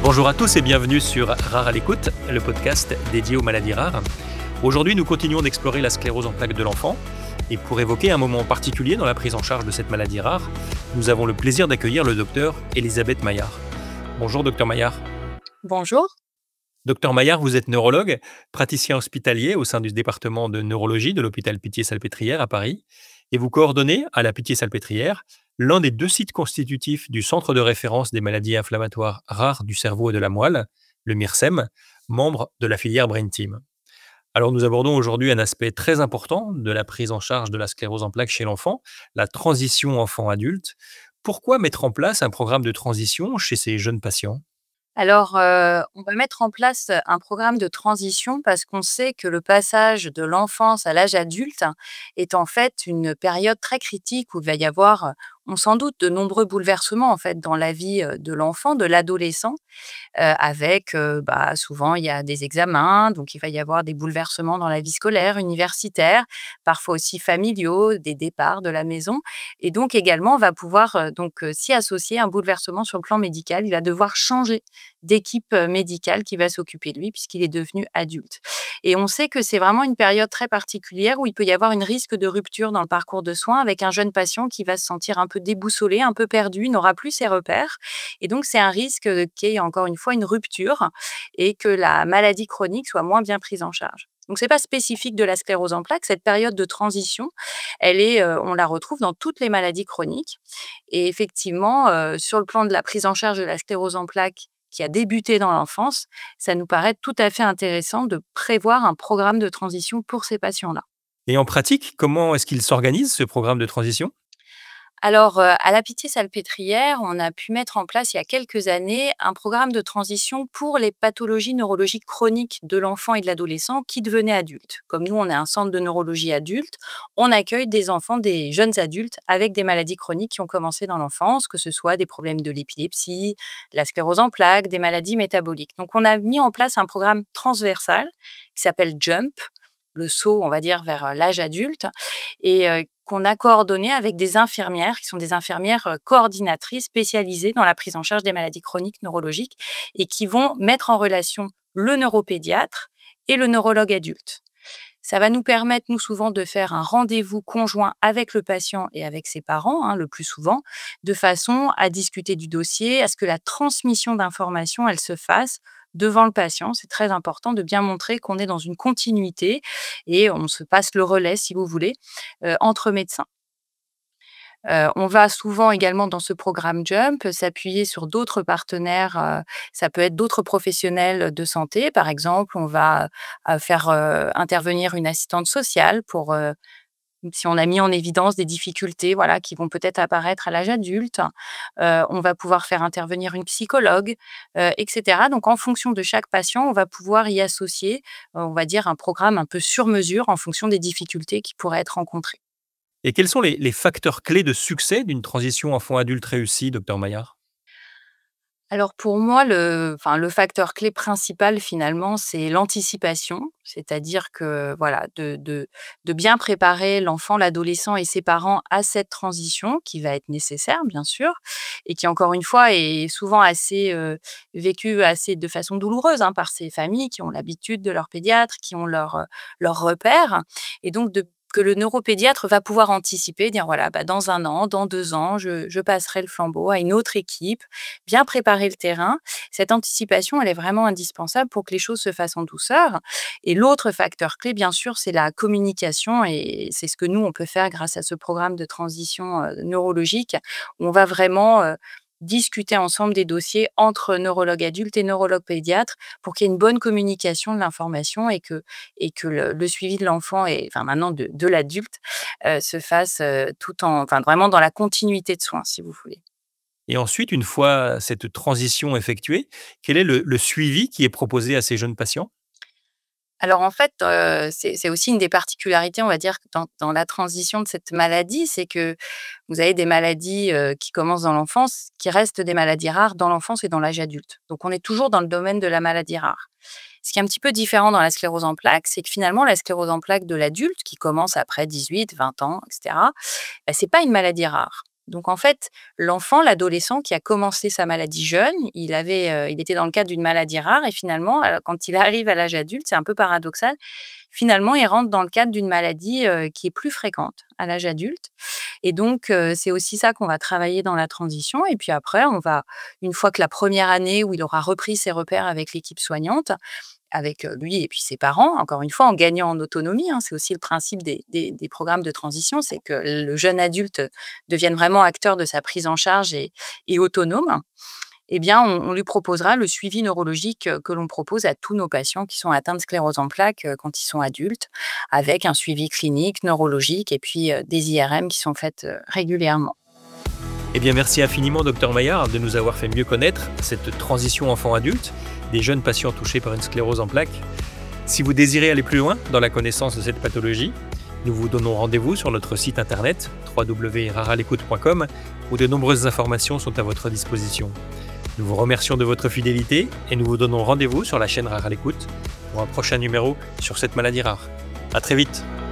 Bonjour à tous et bienvenue sur Rare à l'écoute, le podcast dédié aux maladies rares. Aujourd'hui, nous continuons d'explorer la sclérose en plaques de l'enfant. Et pour évoquer un moment particulier dans la prise en charge de cette maladie rare, nous avons le plaisir d'accueillir le docteur Elisabeth Maillard. Bonjour docteur Maillard. Bonjour. Docteur Maillard, vous êtes neurologue, praticien hospitalier au sein du département de neurologie de l'hôpital Pitié-Salpêtrière à Paris. Et vous coordonnez à la Pitié-Salpêtrière l'un des deux sites constitutifs du Centre de référence des maladies inflammatoires rares du cerveau et de la moelle, le MIRSEM, membre de la filière Brain Team. Alors nous abordons aujourd'hui un aspect très important de la prise en charge de la sclérose en plaques chez l'enfant, la transition enfant-adulte. Pourquoi mettre en place un programme de transition chez ces jeunes patients? Alors, on va mettre en place un programme de transition parce qu'on sait que le passage de l'enfance à l'âge adulte est en fait une période très critique où il va y avoir, on s'en doute, de nombreux bouleversements en fait dans la vie, de l'enfant, de l'adolescent. Avec, souvent il y a des examens, donc il va y avoir des bouleversements dans la vie scolaire, universitaire, parfois aussi familiaux, des départs de la maison et donc également on va pouvoir, s'y associer un bouleversement sur le plan médical. Il va devoir changer d'équipe, médicale qui va s'occuper de lui puisqu'il est devenu adulte et on sait que c'est vraiment une période très particulière où il peut y avoir une risque de rupture dans le parcours de soins avec un jeune patient qui va se sentir un peu déboussolé, un peu perdu, n'aura plus ses repères et donc c'est un risque, qu'il y ait encore une fois une rupture et que la maladie chronique soit moins bien prise en charge. Donc c'est pas spécifique de la sclérose en plaques, cette période de transition, elle est, on la retrouve dans toutes les maladies chroniques et effectivement, sur le plan de la prise en charge de la sclérose en plaques qui a débuté dans l'enfance, ça nous paraît tout à fait intéressant de prévoir un programme de transition pour ces patients-là. Et en pratique, comment est-ce qu'il s'organise ce programme de transition? Alors, à la Pitié-Salpêtrière, on a pu mettre en place il y a quelques années un programme de transition pour les pathologies neurologiques chroniques de l'enfant et de l'adolescent qui devenaient adultes. Comme nous, on est un centre de neurologie adulte, on accueille des enfants, des jeunes adultes avec des maladies chroniques qui ont commencé dans l'enfance, que ce soit des problèmes de l'épilepsie, de la sclérose en plaques, des maladies métaboliques. Donc on a mis en place un programme transversal qui s'appelle JUMP, le saut, on va dire, vers, l'âge adulte et qu'on a coordonné avec des infirmières qui sont des infirmières, coordinatrices spécialisées dans la prise en charge des maladies chroniques neurologiques et qui vont mettre en relation le neuropédiatre et le neurologue adulte. Ça va nous permettre, nous, souvent, de faire un rendez-vous conjoint avec le patient et avec ses parents, hein, le plus souvent, de façon à discuter du dossier, à ce que la transmission d'informations, elle se fasse devant le patient. C'est très important de bien montrer qu'on est dans une continuité et on se passe le relais, si vous voulez, entre médecins. On va souvent également dans ce programme JUMP s'appuyer sur d'autres partenaires, ça peut être d'autres professionnels de santé. Par exemple, on va, faire, intervenir une assistante sociale pour, si on a mis en évidence des difficultés, voilà, qui vont peut-être apparaître à l'âge adulte. On va pouvoir faire intervenir une psychologue, et cetera. Donc en fonction de chaque patient, on va pouvoir y associer, on va dire un programme un peu sur mesure en fonction des difficultés qui pourraient être rencontrées. Et quels sont les facteurs clés de succès d'une transition enfant-adulte réussie, docteur Maillard? Alors pour moi, le facteur clé principal finalement, c'est l'anticipation. C'est-à-dire que voilà, de bien préparer l'enfant, l'adolescent et ses parents à cette transition qui va être nécessaire bien sûr et qui encore une fois est souvent assez, vécue assez de façon douloureuse, hein, par ces familles qui ont l'habitude de leur pédiatre, qui ont leurs repères et donc que le neuropédiatre va pouvoir anticiper, dire voilà, bah, dans 1 an, dans 2 ans, je passerai le flambeau à une autre équipe, bien préparer le terrain. Cette anticipation, elle est vraiment indispensable pour que les choses se fassent en douceur. Et l'autre facteur clé, bien sûr, c'est la communication et c'est ce que nous, on peut faire grâce à ce programme de transition, neurologique où on va vraiment, discuter ensemble des dossiers entre neurologue adulte et neurologue pédiatre pour qu'il y ait une bonne communication de l'information et que le suivi de l'enfant et enfin maintenant de l'adulte, se fasse, tout en enfin vraiment dans la continuité de soins, si vous voulez. Et ensuite, une fois cette transition effectuée, quel est le suivi qui est proposé à ces jeunes patients? Alors en fait, c'est aussi une des particularités, on va dire, dans la transition de cette maladie, c'est que vous avez des maladies, qui commencent dans l'enfance, qui restent des maladies rares dans l'enfance et dans l'âge adulte. Donc on est toujours dans le domaine de la maladie rare. Ce qui est un petit peu différent dans la sclérose en plaques, c'est que finalement la sclérose en plaques de l'adulte qui commence après 18-20 ans et cetera, c'est pas une maladie rare. Donc en fait, l'enfant, l'adolescent qui a commencé sa maladie jeune, il était dans le cadre d'une maladie rare et finalement, quand il arrive à l'âge adulte, c'est un peu paradoxal, finalement, il rentre dans le cadre d'une maladie, qui est plus fréquente à l'âge adulte et donc c'est aussi ça qu'on va travailler dans la transition et puis après une fois que la première année où il aura repris ses repères avec l'équipe soignante, avec, lui et puis ses parents, encore une fois en gagnant en autonomie, hein. C'est aussi le principe des programmes de transition, c'est que le jeune adulte devienne vraiment acteur de sa prise en charge et autonome. Eh bien, on lui proposera le suivi neurologique, que l'on propose à tous nos patients qui sont atteints de sclérose en plaques, quand ils sont adultes, avec un suivi clinique, neurologique et puis, des IRM qui sont faites, régulièrement. Eh bien, merci infiniment, docteur Maillard, de nous avoir fait mieux connaître cette transition enfant-adulte des jeunes patients touchés par une sclérose en plaques. Si vous désirez aller plus loin dans la connaissance de cette pathologie, nous vous donnons rendez-vous sur notre site internet www.raralecoute.com où de nombreuses informations sont à votre disposition. Nous vous remercions de votre fidélité et nous vous donnons rendez-vous sur la chaîne Rare à l'écoute pour un prochain numéro sur cette maladie rare. À très vite.